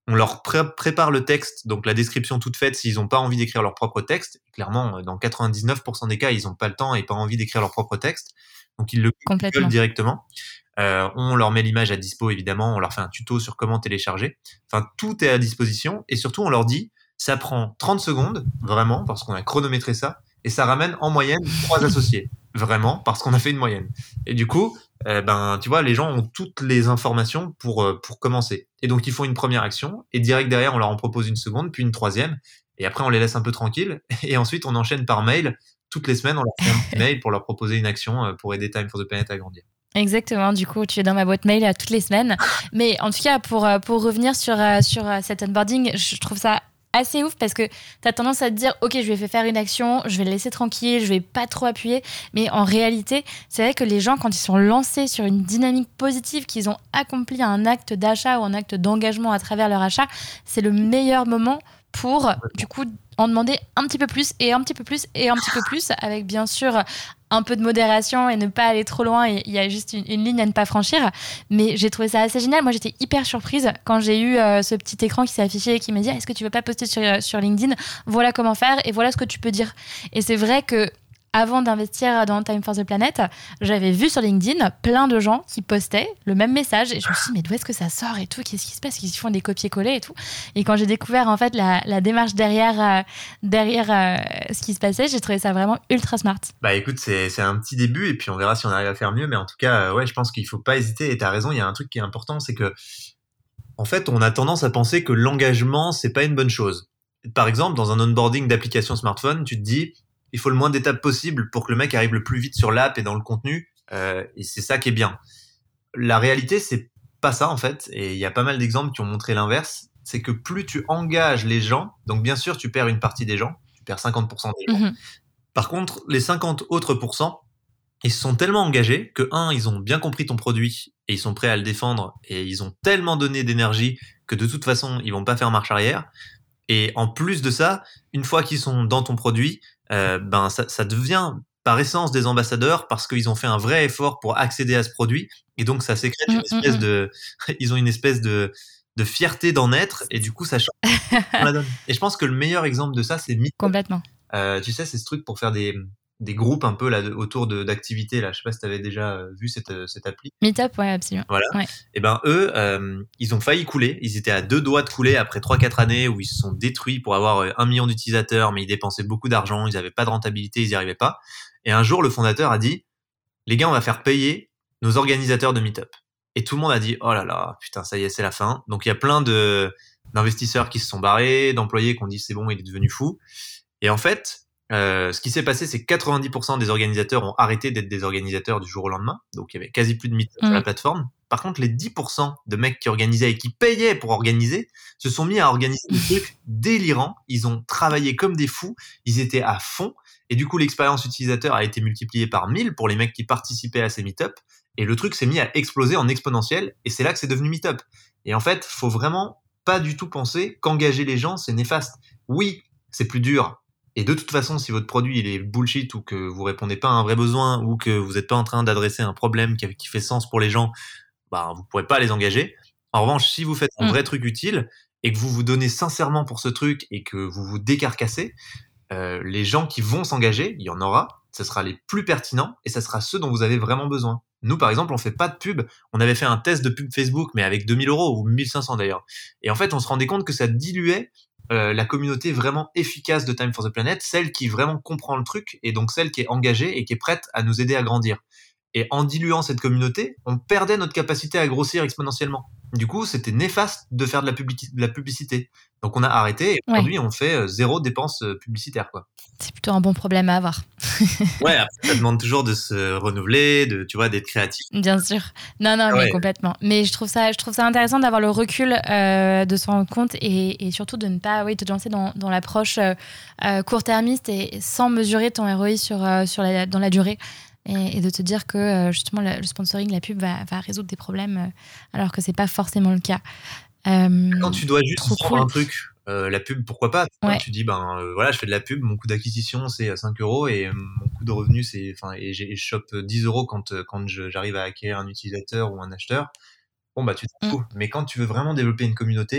On leur pré- prépare le texte, donc la description toute faite s'ils n'ont pas envie d'écrire leur propre texte. Clairement, dans quatre-vingt-dix-neuf pour cent des cas, ils n'ont pas le temps et pas envie d'écrire leur propre texte. Donc ils le googlent directement. Euh, on leur met l'image à dispo, évidemment. On leur fait un tuto sur comment télécharger. Enfin, tout est à disposition. Et surtout, on leur dit, ça prend trente secondes, vraiment, parce qu'on a chronométré ça. Et ça ramène en moyenne trois associés. Vraiment, parce qu'on a fait une moyenne. Et du coup, euh, ben, tu vois, les gens ont toutes les informations pour, euh, pour commencer. Et donc, ils font une première action. Et direct derrière, on leur en propose une seconde, puis une troisième. Et après, on les laisse un peu tranquilles. Et ensuite, on enchaîne par mail. Toutes les semaines, on leur fait un petit mail pour leur proposer une action euh, pour aider Time for the Planet à grandir. Exactement, du coup tu es dans ma boîte mail toutes les semaines. Mais en tout cas, pour, pour revenir sur, sur cet onboarding, je trouve ça assez ouf parce que tu as tendance à te dire ok, je vais faire une action, je vais le laisser tranquille, je vais pas trop appuyer, mais en réalité c'est vrai que les gens, quand ils sont lancés sur une dynamique positive, qu'ils ont accompli un acte d'achat ou un acte d'engagement à travers leur achat, c'est le meilleur moment pour du coup en demander un petit peu plus et un petit peu plus et un petit peu plus, avec bien sûr un peu de modération et ne pas aller trop loin. Il y a juste une, une ligne à ne pas franchir. Mais j'ai trouvé ça assez génial. Moi, j'étais hyper surprise quand j'ai eu euh, ce petit écran qui s'est affiché et qui m'a dit « Est-ce que tu veux pas poster sur, sur LinkedIn ? Voilà comment faire et voilà ce que tu peux dire. » Et c'est vrai que avant d'investir dans Time for the Planet, j'avais vu sur LinkedIn plein de gens qui postaient le même message et je me suis dit mais d'où est-ce que ça sort et tout, qu'est-ce qui se passe, qu'ils font des copier-coller et tout. Et quand j'ai découvert en fait la, la démarche derrière, euh, derrière euh, ce qui se passait, j'ai trouvé ça vraiment ultra smart. Bah écoute, c'est, c'est un petit début et puis on verra si on arrive à faire mieux, mais en tout cas, euh, ouais, je pense qu'il faut pas hésiter et t'as raison, il y a un truc qui est important, c'est que en fait, on a tendance à penser que l'engagement, c'est pas une bonne chose. Par exemple, dans un onboarding d'application smartphone, tu te dis il faut le moins d'étapes possible pour que le mec arrive le plus vite sur l'app et dans le contenu, euh, et c'est ça qui est bien. La réalité, c'est pas ça en fait, et il y a pas mal d'exemples qui ont montré l'inverse, c'est que plus tu engages les gens, donc bien sûr tu perds une partie des gens, tu perds cinquante pour cent des gens, mmh. Par contre, les cinquante autres pourcents, ils se sont tellement engagés que, un, ils ont bien compris ton produit et ils sont prêts à le défendre et ils ont tellement donné d'énergie que de toute façon, ils vont pas faire marche arrière. Et en plus de ça, une fois qu'ils sont dans ton produit, euh, ben ça, ça devient par essence des ambassadeurs parce qu'ils ont fait un vrai effort pour accéder à ce produit et donc ça sécrète une espèce de, ils ont une espèce de de fierté d'en être et du coup ça change la donne. Et je pense que le meilleur exemple de ça, c'est Meetup. Complètement. Euh, tu sais, c'est ce truc pour faire des des groupes un peu là autour de d'activités là. Je sais pas si tu avais déjà vu cette cette appli. Meetup, ouais, absolument. Voilà. Ouais. Et ben eux, euh, ils ont failli couler. Ils étaient à deux doigts de couler après trois quatre années où ils se sont détruits pour avoir un million d'utilisateurs, mais ils dépensaient beaucoup d'argent, ils avaient pas de rentabilité, ils y arrivaient pas. Et un jour, le fondateur a dit les gars, on va faire payer nos organisateurs de Meetup. Et tout le monde a dit oh là là, putain, ça y est, c'est la fin. Donc il y a plein de d'investisseurs qui se sont barrés, d'employés qui ont dit c'est bon, il est devenu fou. Et en fait, Euh, ce qui s'est passé, c'est que quatre-vingt-dix pour cent des organisateurs ont arrêté d'être des organisateurs du jour au lendemain. Donc, il y avait quasi plus de meet-up mmh. sur la plateforme. Par contre, les dix pour cent de mecs qui organisaient et qui payaient pour organiser se sont mis à organiser des trucs délirants. Ils ont travaillé comme des fous. Ils étaient à fond. Et du coup, l'expérience utilisateur a été multipliée par mille pour les mecs qui participaient à ces meet-up. Et le truc s'est mis à exploser en exponentiel. Et c'est là que c'est devenu meet-up. Et en fait, faut vraiment pas du tout penser qu'engager les gens, c'est néfaste. Oui, c'est plus dur. Et de toute façon, si votre produit il est bullshit ou que vous répondez pas à un vrai besoin ou que vous n'êtes pas en train d'adresser un problème qui, qui fait sens pour les gens, bah, vous pourrez pas les engager. En revanche, si vous faites un mmh. vrai truc utile et que vous vous donnez sincèrement pour ce truc et que vous vous décarcassez, euh, les gens qui vont s'engager, il y en aura, ce sera les plus pertinents et ça sera ceux dont vous avez vraiment besoin. Nous, par exemple, on fait pas de pub. On avait fait un test de pub Facebook, mais avec deux mille euros ou mille cinq cents d'ailleurs. Et en fait, on se rendait compte que ça diluait Euh, la communauté vraiment efficace de Time for the Planet, celle qui vraiment comprend le truc et donc celle qui est engagée et qui est prête à nous aider à grandir. Et en diluant cette communauté, on perdait notre capacité à grossir exponentiellement. Du coup, c'était néfaste de faire de la, publici- de la publicité. Donc on a arrêté et aujourd'hui, ouais. on fait euh, zéro dépense euh, publicitaire, quoi. C'est plutôt un bon problème à avoir. Ouais, après, ça demande toujours de se renouveler, de, tu vois, d'être créatif. Bien sûr. Non, non, ah mais ouais. complètement. Mais je trouve ça, je trouve ça intéressant d'avoir le recul, euh, de se rendre compte et, et surtout de ne pas, oui, te lancer dans, dans l'approche euh, court-termiste et sans mesurer ton R O I sur, euh, sur la, dans la durée. Et, et de te dire que justement le sponsoring, la pub va, va résoudre des problèmes alors que c'est pas forcément le cas. Euh, Quand tu dois juste prendre cool. un truc, euh, la pub, pourquoi pas, ouais. Tu dis ben euh, voilà, je fais de la pub, mon coût d'acquisition c'est cinq euros et mon coût de revenu c'est, enfin, et, et je chope dix euros quand quand je, j'arrive à acquérir un utilisateur ou un acheteur. Bon bah tu t'en fous. Mm. Mais quand tu veux vraiment développer une communauté,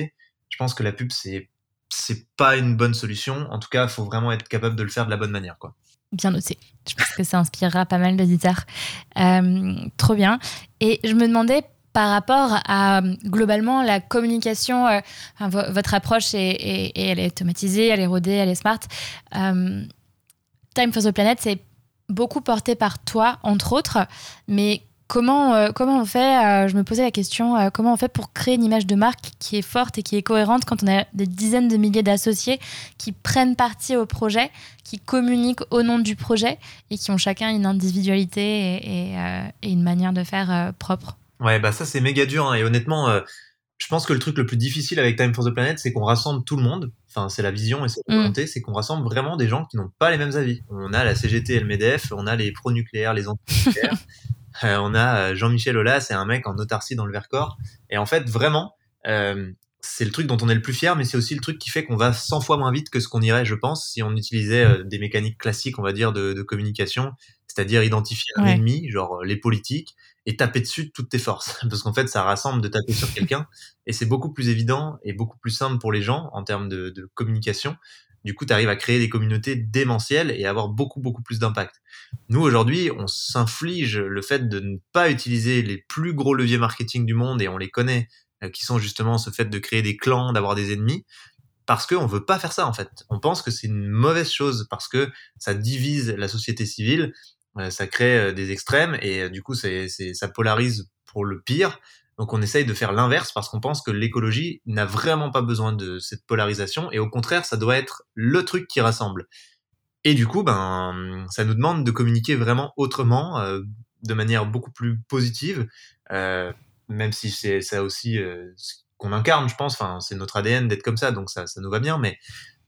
je pense que la pub, c'est, c'est pas une bonne solution. En tout cas, il faut vraiment être capable de le faire de la bonne manière, quoi. Bien noté. Je pense que ça inspirera pas mal d'auditeurs. Euh, trop bien. Et je me demandais, par rapport à globalement la communication, euh, enfin, v- votre approche, est, est, est, elle est automatisée, elle est rodée, elle est smart. Euh, Time for the Planet, c'est beaucoup porté par toi, entre autres. Mais comment, euh, comment on fait, euh, je me posais la question, euh, comment on fait pour créer une image de marque qui est forte et qui est cohérente quand on a des dizaines de milliers d'associés qui prennent partie au projet, qui communiquent au nom du projet et qui ont chacun une individualité et, et, euh, et une manière de faire euh, propre. Ouais, bah ça, c'est méga dur, hein. Et honnêtement, euh, je pense que le truc le plus difficile avec Time for the Planet, c'est qu'on rassemble tout le monde. Enfin, c'est la vision et c'est la volonté, mm. c'est qu'on rassemble vraiment des gens qui n'ont pas les mêmes avis. On a la C G T et le MEDEF, on a les pro-nucléaires, les anti-nucléaires. euh, on a Jean-Michel Aulas, c'est un mec en autarcie dans le Vercors. Et en fait, vraiment, euh, c'est le truc dont on est le plus fier, mais c'est aussi le truc qui fait qu'on va cent fois moins vite que ce qu'on irait, je pense, si on utilisait euh, des mécaniques classiques, on va dire, de, de communication, c'est-à-dire identifier un ouais. ennemi, genre les politiques, et taper dessus de toutes tes forces. Parce qu'en fait, ça rassemble de taper sur quelqu'un, et c'est beaucoup plus évident et beaucoup plus simple pour les gens en termes de, de communication. Du coup, tu arrives à créer des communautés démentielles et avoir beaucoup, beaucoup plus d'impact. Nous, aujourd'hui, on s'inflige le fait de ne pas utiliser les plus gros leviers marketing du monde, et on les connaît, qui sont justement ce fait de créer des clans, d'avoir des ennemis, parce qu'on veut pas faire ça, en fait. On pense que c'est une mauvaise chose, parce que ça divise la société civile, ça crée des extrêmes, et du coup, c'est, c'est, ça polarise pour le pire. Donc, on essaye de faire l'inverse, parce qu'on pense que l'écologie n'a vraiment pas besoin de cette polarisation, et au contraire, ça doit être le truc qui rassemble. Et du coup, ben, ça nous demande de communiquer vraiment autrement, euh, de manière beaucoup plus positive, euh, même si c'est ça aussi euh, ce qu'on incarne, je pense. Enfin, c'est notre A D N d'être comme ça, donc ça, ça nous va bien. Mais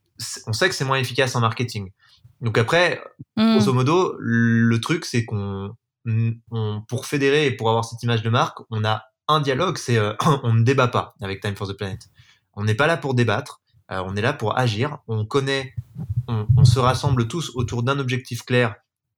on sait que c'est moins efficace en marketing. Donc après, mmh. grosso modo, le truc, c'est qu'on, on, pour fédérer et pour avoir cette image de marque, on a un dialogue, c'est euh, on ne débat pas avec Time for the Planet. On n'est pas là pour débattre, euh, on est là pour agir. On connaît, on, on se rassemble tous autour d'un objectif clair,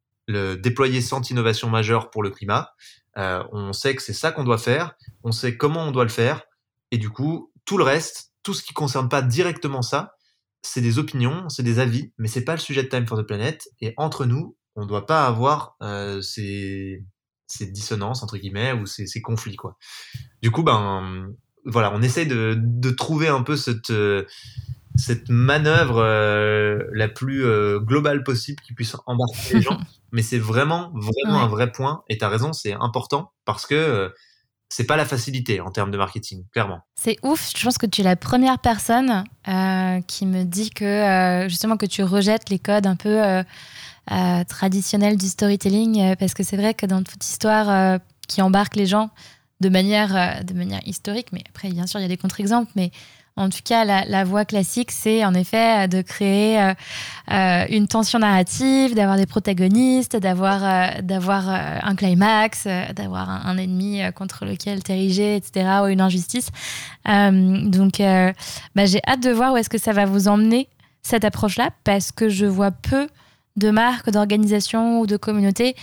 le déployer cent innovations majeures pour le climat. Euh, on sait que c'est ça qu'on doit faire, on sait comment on doit le faire, et du coup, tout le reste, tout ce qui concerne pas directement ça, c'est des opinions, c'est des avis, mais c'est pas le sujet de Time for the Planet. Et entre nous, on doit pas avoir euh, ces, ces dissonances entre guillemets ou ces, ces conflits, quoi. Du coup, ben voilà, on essaye de, de trouver un peu cette euh, cette manœuvre euh, la plus euh, globale possible qui puisse embarquer les gens. Mais c'est vraiment, vraiment ouais. un vrai point. Et t'as raison, c'est important parce que euh, c'est pas la facilité en termes de marketing, clairement. C'est ouf. Je pense que tu es la première personne euh, qui me dit que euh, justement que tu rejettes les codes un peu euh, euh, traditionnels du storytelling, euh, parce que c'est vrai que dans toute histoire euh, qui embarque les gens de manière, euh, de manière historique, mais après bien sûr il y a des contre-exemples, mais en tout cas, la, la voie classique, c'est en effet de créer euh, euh, une tension narrative, d'avoir des protagonistes, d'avoir, euh, d'avoir euh, un climax, euh, d'avoir un, un ennemi contre lequel t'ériger, et cetera, ou une injustice. Euh, donc, euh, bah, j'ai hâte de voir où est-ce que ça va vous emmener, cette approche-là, parce que je vois peu de marques, d'organisations ou de communautés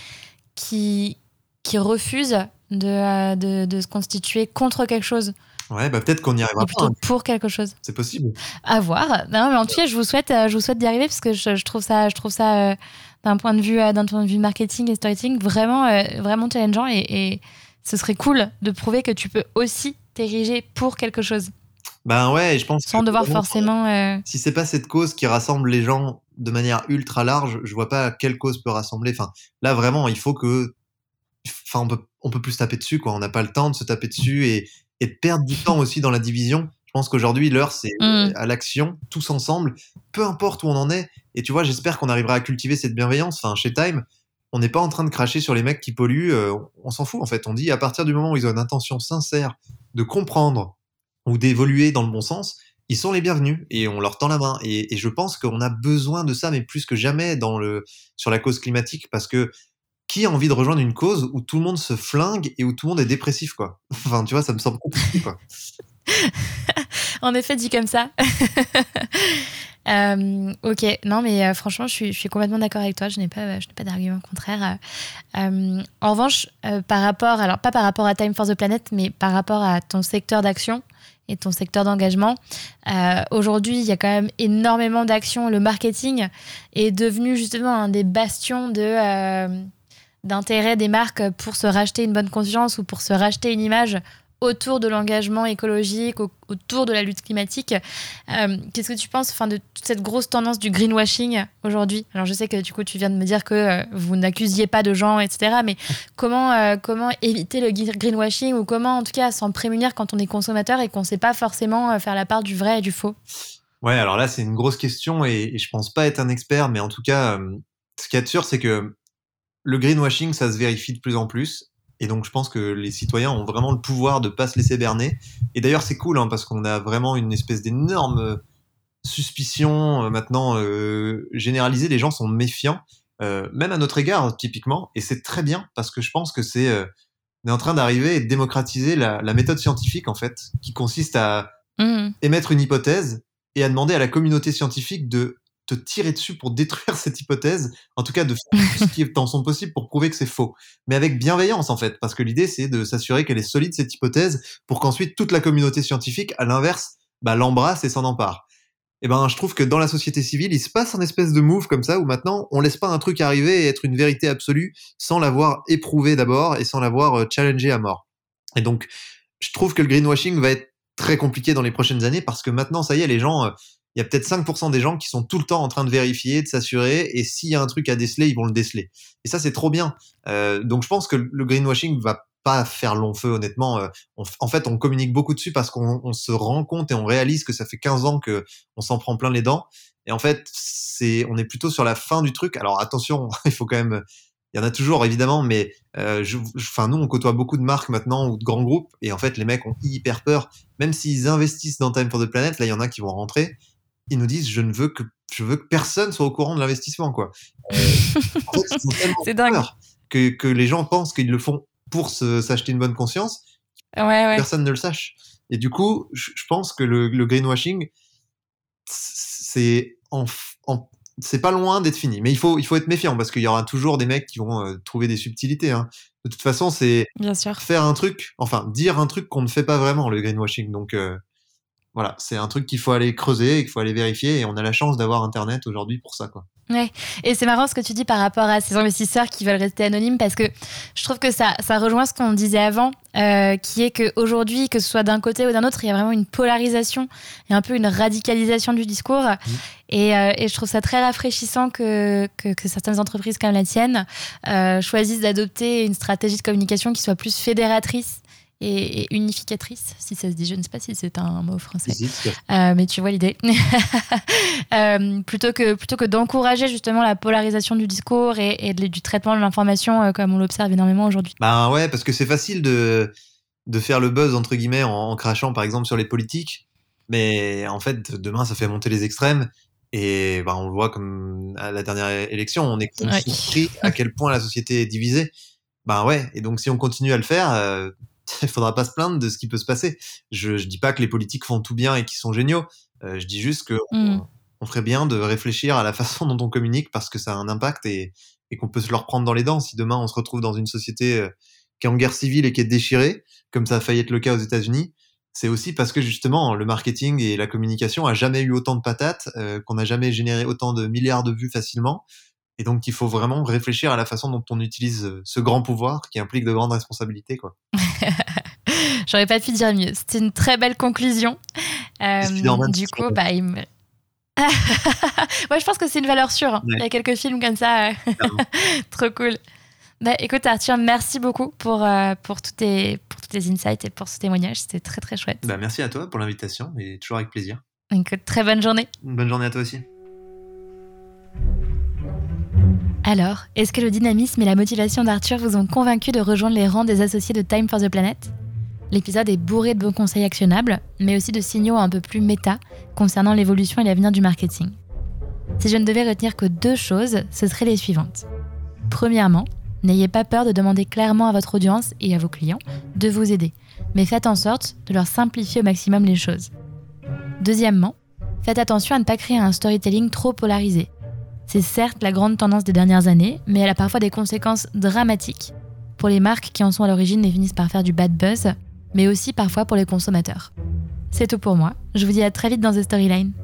qui, qui refusent de, euh, de, de se constituer contre quelque chose. Ouais, bah peut-être qu'on y arrivera. Et plutôt pas, hein. Pour quelque chose. C'est possible. À voir. Non, mais en tout cas, je vous souhaite, je vous souhaite d'y arriver parce que je, je trouve ça, je trouve ça euh, d'un point de vue, euh, d'un point de vue marketing et storytelling, vraiment, euh, vraiment challengeant. Et, et ce serait cool de prouver que tu peux aussi t'ériger pour quelque chose. Ben ouais, je pense. Sans que devoir forcément. Euh... Si c'est pas cette cause qui rassemble les gens de manière ultra large, je vois pas quelle cause peut rassembler. Enfin, là vraiment, il faut que. Enfin, on peut, on peut plus se taper dessus, quoi. On n'a pas le temps de se taper dessus et. Et de perdre du temps aussi dans la division. Je pense qu'aujourd'hui, l'heure, c'est mmh. à l'action, tous ensemble, peu importe où on en est. Et tu vois, j'espère qu'on arrivera à cultiver cette bienveillance. Enfin, chez Time, on n'est pas en train de cracher sur les mecs qui polluent. Euh, on s'en fout, en fait. On dit, à partir du moment où ils ont une intention sincère de comprendre ou d'évoluer dans le bon sens, ils sont les bienvenus et on leur tend la main. Et, et je pense qu'on a besoin de ça, mais plus que jamais dans le, sur la cause climatique, parce que qui a envie de rejoindre une cause où tout le monde se flingue et où tout le monde est dépressif, quoi. Enfin, tu vois, ça me semble compliqué, quoi. En effet, dit comme ça. euh, ok, non, mais euh, franchement, je suis, je suis complètement d'accord avec toi. Je n'ai pas, je n'ai pas d'argument contraire. Euh, en revanche, euh, par rapport, alors pas par rapport à Time for the Planet, mais par rapport à ton secteur d'action et ton secteur d'engagement. Euh, aujourd'hui, il y a quand même énormément d'actions. Le marketing est devenu justement un des bastions de, euh, d'intérêt des marques pour se racheter une bonne conscience ou pour se racheter une image autour de l'engagement écologique, au, autour de la lutte climatique. Euh, qu'est-ce que tu penses enfin, de toute cette grosse tendance du greenwashing aujourd'hui ? Alors, je sais que du coup, tu viens de me dire que euh, vous n'accusiez pas de gens, et cetera. Mais comment, euh, comment éviter le greenwashing ou comment, en tout cas, s'en prémunir quand on est consommateur et qu'on ne sait pas forcément faire la part du vrai et du faux ? Ouais, alors là, c'est une grosse question et, et je pense pas être un expert, mais en tout cas, euh, ce qu'il y a de sûr, c'est que le greenwashing, ça se vérifie de plus en plus. Et donc, je pense que les citoyens ont vraiment le pouvoir de pas se laisser berner. Et d'ailleurs, c'est cool, hein, parce qu'on a vraiment une espèce d'énorme suspicion euh, maintenant euh, généralisée. Les gens sont méfiants, euh, même à notre égard, typiquement. Et c'est très bien, parce que je pense que c'est... Euh, on est en train d'arriver et de démocratiser la, la méthode scientifique, en fait, qui consiste à mmh. émettre une hypothèse et à demander à la communauté scientifique de te tirer dessus pour détruire cette hypothèse, en tout cas de faire tout ce qui est en son possible pour prouver que c'est faux. Mais avec bienveillance, en fait, parce que l'idée, c'est de s'assurer qu'elle est solide, cette hypothèse, pour qu'ensuite toute la communauté scientifique, à l'inverse, bah, l'embrasse et s'en empare. Et ben, je trouve que dans la société civile, il se passe un espèce de move comme ça, où maintenant, on laisse pas un truc arriver et être une vérité absolue sans l'avoir éprouvé d'abord et sans l'avoir challengé à mort. Et donc, je trouve que le greenwashing va être très compliqué dans les prochaines années, parce que maintenant, ça y est, les gens... il y a peut-être cinq pour cent des gens qui sont tout le temps en train de vérifier, de s'assurer, et s'il y a un truc à déceler, ils vont le déceler. Et ça, c'est trop bien. Euh, donc, je pense que le greenwashing va pas faire long feu, honnêtement. Euh, on, en fait, on communique beaucoup dessus parce qu'on on se rend compte et on réalise que ça fait quinze ans que on s'en prend plein les dents. Et en fait, c'est, on est plutôt sur la fin du truc. Alors, attention, il faut quand même... Il y en a toujours, évidemment, mais euh, je, je, nous, on côtoie beaucoup de marques maintenant ou de grands groupes, et en fait, les mecs ont hyper peur. Même s'ils investissent dans Time for the Planet, là, il y en a qui vont rentrer, ils nous disent je ne veux que je veux que personne soit au courant de l'investissement, quoi. Euh, en fait, ils ont tellement c'est dingue que que les gens pensent qu'ils le font pour se, s'acheter une bonne conscience. Ouais, ouais. Personne ne le sache. Et du coup, je, je pense que le, le greenwashing, c'est en, en c'est pas loin d'être fini. Mais il faut il faut être méfiant, parce qu'il y aura toujours des mecs qui vont euh, trouver des subtilités. Hein. De toute façon, c'est Bien sûr. faire un truc, enfin dire un truc qu'on ne fait pas vraiment, le greenwashing. Donc euh, voilà, c'est un truc qu'il faut aller creuser et qu'il faut aller vérifier, et on a la chance d'avoir Internet aujourd'hui pour ça, quoi. Ouais, et c'est marrant ce que tu dis par rapport à ces investisseurs qui veulent rester anonymes, parce que je trouve que ça, ça rejoint ce qu'on disait avant, euh, qui est qu'aujourd'hui, que ce soit d'un côté ou d'un autre, il y a vraiment une polarisation et un peu une radicalisation du discours. Mmh. Et, euh, et je trouve ça très rafraîchissant que, que, que certaines entreprises comme la tienne euh, choisissent d'adopter une stratégie de communication qui soit plus fédératrice et unificatrice, si ça se dit. Je ne sais pas si c'est un mot français. Euh, mais tu vois l'idée. euh, plutôt, que, plutôt que d'encourager justement la polarisation du discours et, et du traitement de l'information, euh, comme on l'observe énormément aujourd'hui. Ben ouais, parce que c'est facile de, de faire le buzz, entre guillemets, en, en crachant par exemple sur les politiques. Mais en fait, demain, ça fait monter les extrêmes. Et ben, on le voit comme à la dernière élection, on est surpris ouais. à quel point la société est divisée. Ben ouais, et donc si on continue à le faire... Euh, il faudra pas se plaindre de ce qui peut se passer. Je, je dis pas que les politiques font tout bien et qu'ils sont géniaux. Euh, je dis juste que mm. on, on ferait bien de réfléchir à la façon dont on communique, parce que ça a un impact et, et qu'on peut se le reprendre dans les dents. Si demain on se retrouve dans une société euh, qui est en guerre civile et qui est déchirée, comme ça a failli être le cas aux États-Unis, c'est aussi parce que justement le marketing et la communication a jamais eu autant de patates, euh, qu'on n'a jamais généré autant de milliards de vues facilement. Et donc, il faut vraiment réfléchir à la façon dont on utilise ce grand pouvoir qui implique de grandes responsabilités, quoi. J'aurais pas pu dire mieux. C'était une très belle conclusion. Euh, du coup, bah, il me... ouais, je pense que c'est une valeur sûre. Hein. Ouais. Il y a quelques films comme ça. Trop cool. Bah, écoute, Arthur, merci beaucoup pour, euh, pour, tous tes, pour tous tes insights et pour ce témoignage. C'était très, très chouette. Bah, merci à toi pour l'invitation, et toujours avec plaisir. Écoute, très bonne journée. Une bonne journée à toi aussi. Alors, est-ce que le dynamisme et la motivation d'Arthur vous ont convaincu de rejoindre les rangs des associés de Time for the Planet ? L'épisode est bourré de bons conseils actionnables, mais aussi de signaux un peu plus méta concernant l'évolution et l'avenir du marketing. Si je ne devais retenir que deux choses, ce seraient les suivantes. Premièrement, n'ayez pas peur de demander clairement à votre audience et à vos clients de vous aider, mais faites en sorte de leur simplifier au maximum les choses. Deuxièmement, faites attention à ne pas créer un storytelling trop polarisé. C'est certes la grande tendance des dernières années, mais elle a parfois des conséquences dramatiques pour les marques qui en sont à l'origine et finissent par faire du bad buzz, mais aussi parfois pour les consommateurs. C'est tout pour moi. Je vous dis à très vite dans The Storyline.